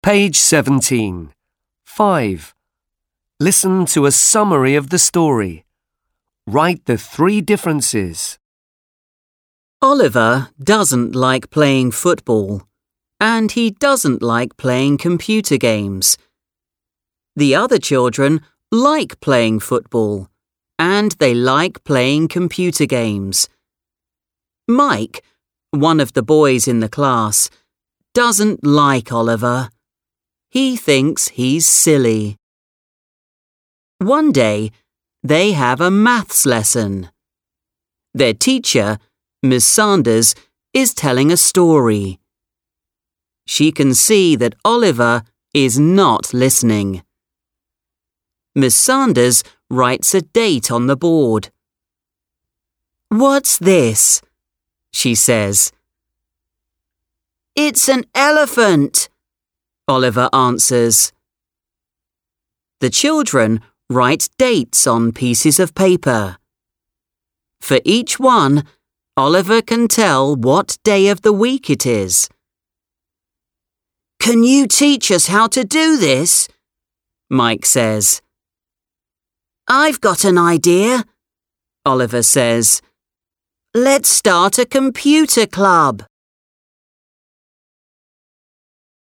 Page 17. 5. Listen to a summary of the story. Write the 3 differences. Oliver doesn't like playing football, and he doesn't like playing computer games. The other children like playing football, and they like playing computer games. Mike, one of the boys in the class, doesn't like Oliver. He thinks he's silly. One day, they have a maths lesson. Their teacher, Miss Sanders, is telling a story. She can see that Oliver is not listening. Miss Sanders writes a date on the board. "What's this?" she says. "It's an elephant," Oliver answers. The children write dates on pieces of paper. For each one, Oliver can tell what day of the week it is. "Can you teach us how to do this?" Mike says. "I've got an idea," Oliver says. "Let's start a computer club."